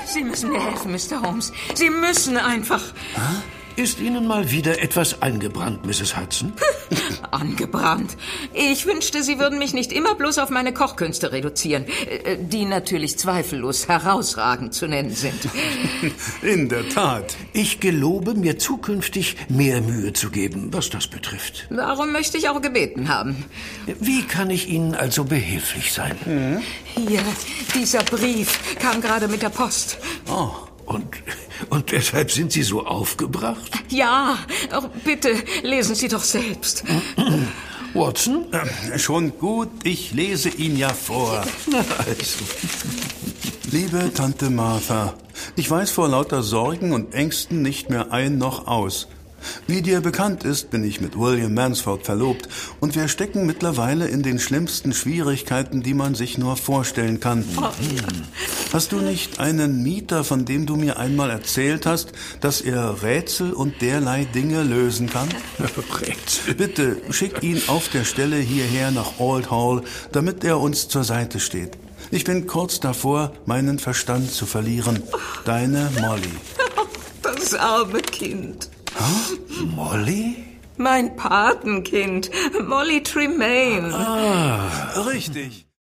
Sie müssen mir helfen, Mr. Holmes. Sie müssen einfach... Ist Ihnen mal wieder etwas angebrannt, Mrs. Hudson? Angebrannt. Ich wünschte, Sie würden mich nicht immer bloß auf meine Kochkünste reduzieren, die natürlich zweifellos herausragend zu nennen sind. In der Tat. Ich gelobe, mir zukünftig mehr Mühe zu geben, was das betrifft. Darum möchte ich auch gebeten haben. Wie kann ich Ihnen also behilflich sein? Hier, dieser Brief kam gerade mit der Post. Oh, und deshalb sind Sie so aufgebracht? Ja, bitte, lesen Sie doch selbst. Watson? Schon gut, ich lese ihn ja vor. Na also. Liebe Tante Martha, ich weiß vor lauter Sorgen und Ängsten nicht mehr ein noch aus. Wie dir bekannt ist, bin ich mit William Mansford verlobt und wir stecken mittlerweile in den schlimmsten Schwierigkeiten, die man sich nur vorstellen kann. Hast du nicht einen Mieter, von dem du mir einmal erzählt hast, dass er Rätsel und derlei Dinge lösen kann? Rätsel? Bitte schick ihn auf der Stelle hierher nach Old Hall, damit er uns zur Seite steht. Ich bin kurz davor, meinen Verstand zu verlieren. Deine Molly. Das arme Kind. Molly? Mein Patenkind, Molly Tremaine. Richtig.